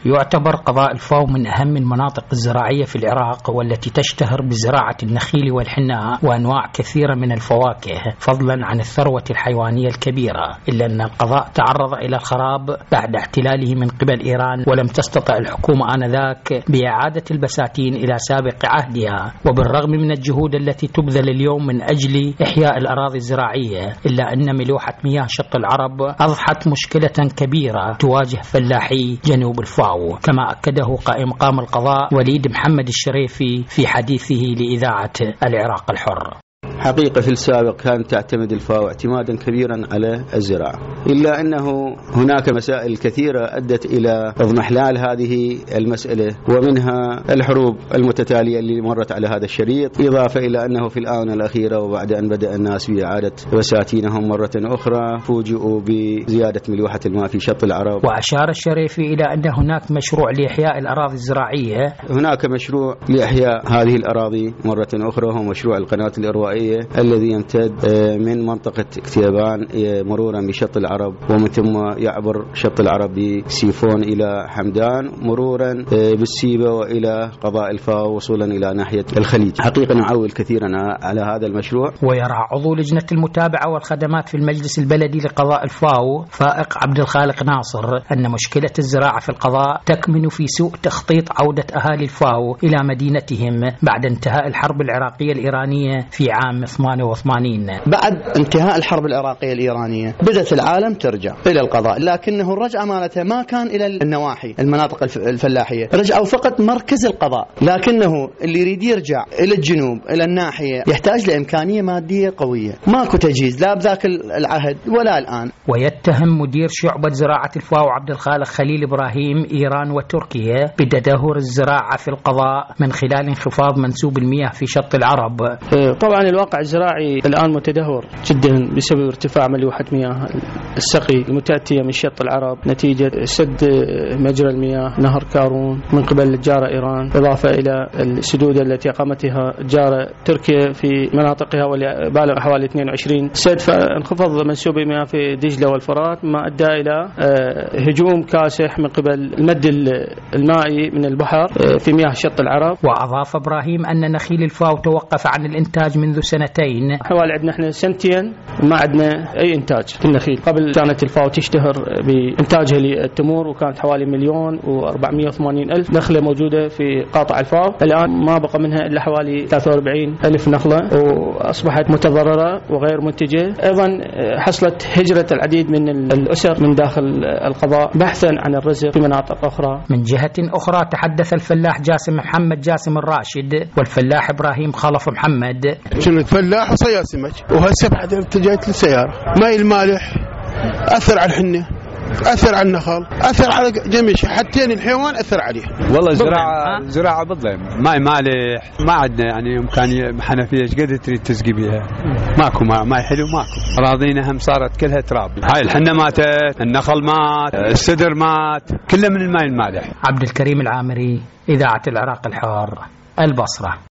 يعتبر قضاء الفاو من أهم المناطق الزراعية في العراق، والتي تشتهر بزراعة النخيل والحناء وأنواع كثيرة من الفواكه، فضلا عن الثروة الحيوانية الكبيرة، إلا أن القضاء تعرض إلى الخراب بعد احتلاله من قبل إيران، ولم تستطع الحكومة آنذاك بإعادة البساتين إلى سابق عهدها. وبالرغم من الجهود التي تبذل اليوم من أجل إحياء الأراضي الزراعية، إلا أن ملوحة مياه شط العرب أضحت مشكلة كبيرة تواجه فلاحي جنوب الفاو، كما أكده قائم مقام القضاء وليد محمد الشريفي في حديثه لإذاعة العراق الحر. حقيقة في السابق كانت تعتمد الفاو اعتمادا كبيرا على الزراعة، إلا أنه هناك مسائل كثيرة أدت إلى اضمحلال هذه المسألة، ومنها الحروب المتتالية اللي مرت على هذا الشريط، إضافة إلى أنه في الآونة الأخيرة وبعد أن بدأ الناس بإعادة بساتينهم مرة أخرى فوجئوا بزيادة ملوحة الماء في شط العرب. وأشار الشريفي إلى أن هناك مشروع لإحياء الأراضي الزراعية. هناك مشروع لإحياء هذه الأراضي مرة أخرى، هو مشروع القناة الإروائية الذي يمتد من منطقة كتيبان مرورا بشط العرب، ومن ثم يعبر شط العرب بسيفون إلى حمدان، مرورا بالسيبة وإلى قضاء الفاو، وصولا إلى ناحية الخليج. حقيقة نعول كثيرا على هذا المشروع. ويرى عضو لجنة المتابعة والخدمات في المجلس البلدي لقضاء الفاو فائق عبد الخالق ناصر أن مشكلة الزراعة في القضاء تكمن في سوء تخطيط عودة أهالي الفاو إلى مدينتهم بعد انتهاء الحرب العراقية الإيرانية في عام 88. بعد انتهاء الحرب العراقية الإيرانية بدأت العالم ترجع إلى القضاء، لكنه الرجعة مالته ما كان إلى النواحي المناطق الفلاحية، رجعوا فقط مركز القضاء، لكنه اللي يريد يرجع إلى الجنوب إلى الناحية يحتاج لإمكانية مادية قوية، ماكو تجهيز لا بذاك العهد ولا الآن. ويتهم مدير شعبة زراعة الفاو عبد الخالق خليل إبراهيم إيران وتركيا بتدهور الزراعة في القضاء من خلال انخفاض منسوب المياه في شط العرب. طبعا الواقع الزراعي الآن متدهور جدا بسبب ارتفاع ملوحة مياه السقي المتأتية من شط العرب نتيجة سد مجرى المياه نهر كارون من قبل الجارة إيران، إضافة إلى السدود التي أقامتها الجارة تركيا في مناطقها واللي بالغ حوالي 22 سد، فانخفض منسوب المياه في دجلة والفرات ما أدى إلى هجوم كاسح من قبل المد المائي من البحر في مياه شط العرب. وأضاف إبراهيم أن نخيل الفاو توقف عن الإنتاج منذ سنتين. حوالي عندنا احنا سنتين ما عندنا أي إنتاج في النخيل. قبل كانت الفاو تشتهر بإنتاجها للتمور، وكانت حوالي 1,480,000 نخلة موجودة في قاطع الفاو. الآن ما بقى منها إلا حوالي 43,000 نخلة، وأصبحت متضررة وغير منتجة. أيضا حصلت هجرة العديد من الأسر من داخل القضاء بحثا عن الرزق في مناطق أخرى. من جهة أخرى تحدث الفلاح جاسم محمد جاسم الراشد والفلاح إبراهيم خلف محمد. كنت فلاح وصياد سمك، وهسه بعد اتجهت للسيارة. ماء المالح أثر على الحنة، أثر على النخل، أثر على جميع شيء، حتى الحيوان أثر عليه. والله زراعة بالضبط، ماء مالح ما عندنا يعني إمكانية حنفية ايش قد تريد تسقي بيها، ماكو ماء حلو ماكو. أراضينا هم صارت كلها تراب، هاي الحنة ماتت، النخل مات، السدر مات، كله من الماء المالح. عبد الكريم العامري، إذاعة العراق الحر، البصرة.